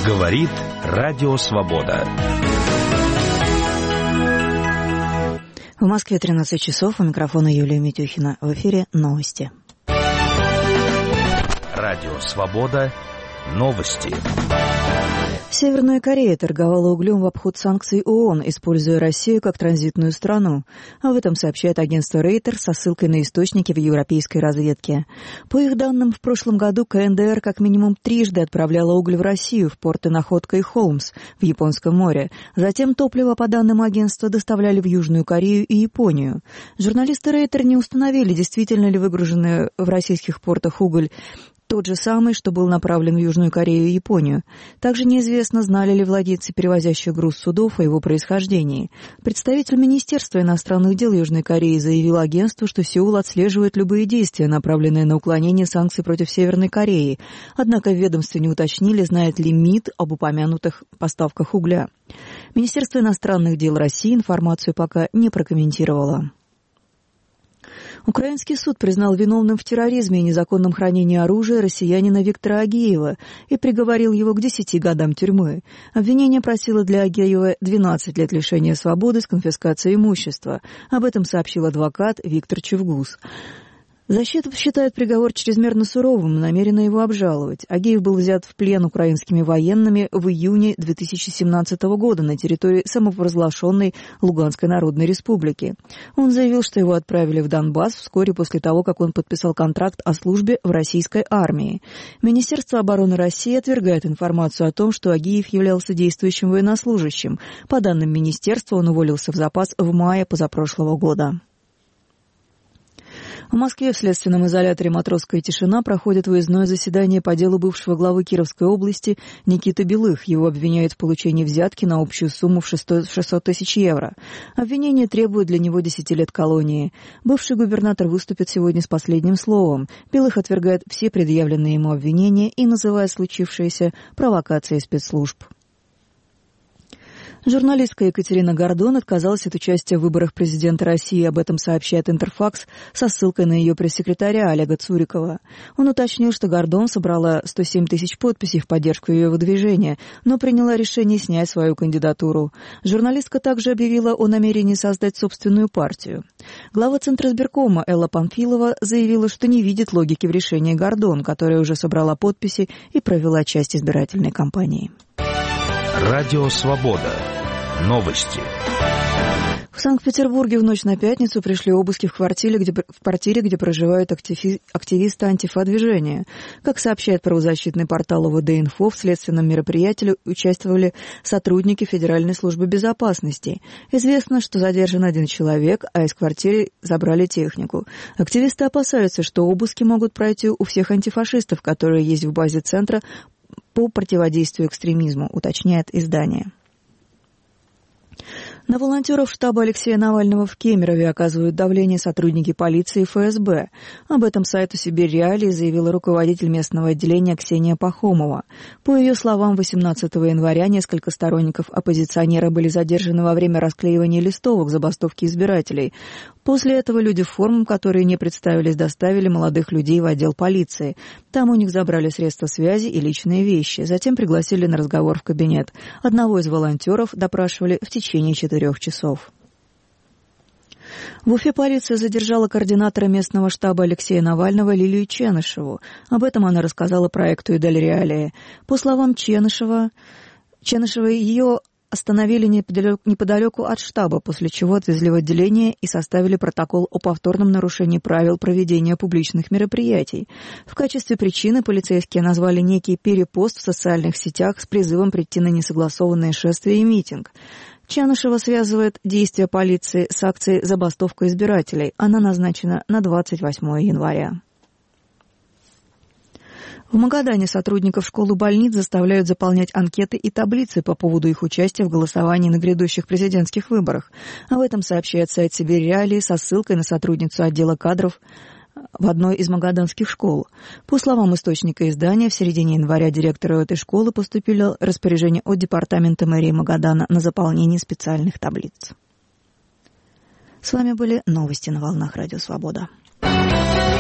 Говорит Радио Свобода. В Москве 13 часов. У микрофона Юлия Митюхина. В эфире новости. Радио Свобода. Новости. Северная Корея торговала углем в обход санкций ООН, используя Россию как транзитную страну. Об этом сообщает агентство Reuters со ссылкой на источники в европейской разведке. По их данным, в прошлом году КНДР как минимум трижды отправляла уголь в Россию, в порты Находка и Холмс в Японском море. Затем топливо, по данным агентства, доставляли в Южную Корею и Японию. Журналисты Reuters не установили, действительно ли выгруженный в российских портах уголь тот же самый, что был направлен в Южную Корею и Японию. Также неизвестно, знали ли владельцы перевозящих груз судов о его происхождении. Представитель Министерства иностранных дел Южной Кореи заявил агентству, что Сеул отслеживает любые действия, направленные на уклонение санкций против Северной Кореи. Однако в ведомстве не уточнили, знает ли МИД об упомянутых поставках угля. Министерство иностранных дел России информацию пока не прокомментировало. Украинский суд признал виновным в терроризме и незаконном хранении оружия россиянина Виктора Агеева и приговорил его к 10 годам тюрьмы. Обвинение просило для Агеева 12 лет лишения свободы с конфискацией имущества. Об этом сообщил адвокат Виктор Чевгуз. Защита считает приговор чрезмерно суровым и намерена его обжаловать. Агеев был взят в плен украинскими военными в июне 2017 года на территории самопровозглашенной Луганской Народной Республики. Он заявил, что его отправили в Донбасс вскоре после того, как он подписал контракт о службе в российской армии. Министерство обороны России отвергает информацию о том, что Агеев являлся действующим военнослужащим. По данным министерства, он уволился в запас в мае позапрошлого года. В Москве в следственном изоляторе «Матросская тишина» проходит выездное заседание по делу бывшего главы Кировской области Никиты Белых. Его обвиняют в получении взятки на общую сумму в 600 тысяч евро. Обвинение требует для него 10 лет колонии. Бывший губернатор выступит сегодня с последним словом. Белых отвергает все предъявленные ему обвинения и называет случившееся провокацией спецслужб. Журналистка Екатерина Гордон отказалась от участия в выборах президента России. Об этом сообщает Интерфакс со ссылкой на ее пресс-секретаря Олега Цурикова. Он уточнил, что Гордон собрала 107 тысяч подписей в поддержку ее выдвижения, но приняла решение снять свою кандидатуру. Журналистка также объявила о намерении создать собственную партию. Глава Центризбиркома Элла Памфилова заявила, что не видит логики в решении Гордон, которая уже собрала подписи и провела часть избирательной кампании. Радио Свобода. Новости. В Санкт-Петербурге в ночь на пятницу пришли обыски в квартире, где проживают активисты антифа-движения. Как сообщает правозащитный портал ОВД-Инфо, в следственном мероприятии участвовали сотрудники Федеральной службы безопасности. Известно, что задержан один человек, а из квартиры забрали технику. Активисты опасаются, что обыски могут пройти у всех антифашистов, которые есть в базе Центра по противодействию экстремизму, уточняет издание. На волонтеров штаба Алексея Навального в Кемерове оказывают давление сотрудники полиции и ФСБ. Об этом сайту «Сибирь Реалии» заявила руководитель местного отделения Ксения Пахомова. По ее словам, 18 января несколько сторонников оппозиционера были задержаны во время расклеивания листовок забастовки избирателей. После этого люди в форме, которые не представились, доставили молодых людей в отдел полиции. Там у них забрали средства связи и личные вещи. Затем пригласили на разговор в кабинет. Одного из волонтеров допрашивали в течение 4 часов. В Уфе полиция задержала координатора местного штаба Алексея Навального Лилию Ченышеву. Об этом она рассказала проекту «Идель Реалии». По словам Ченышевой, ее остановили неподалеку от штаба, после чего отвезли в отделение и составили протокол о повторном нарушении правил проведения публичных мероприятий. В качестве причины полицейские назвали некий перепост в социальных сетях с призывом прийти на несогласованное шествие и митинг. Чанышева связывает действия полиции с акцией «Забастовка избирателей». Она назначена на 28 января. В Магадане сотрудников школ и больниц заставляют заполнять анкеты и таблицы по поводу их участия в голосовании на грядущих президентских выборах. Об этом сообщает сайт «Сибирь Реалии» со ссылкой на сотрудницу отдела кадров в одной из магаданских школ. По словам источника издания, в середине января директору этой школы поступило распоряжение от департамента мэрии Магадана на заполнение специальных таблиц. С вами были новости на волнах Радио Свобода.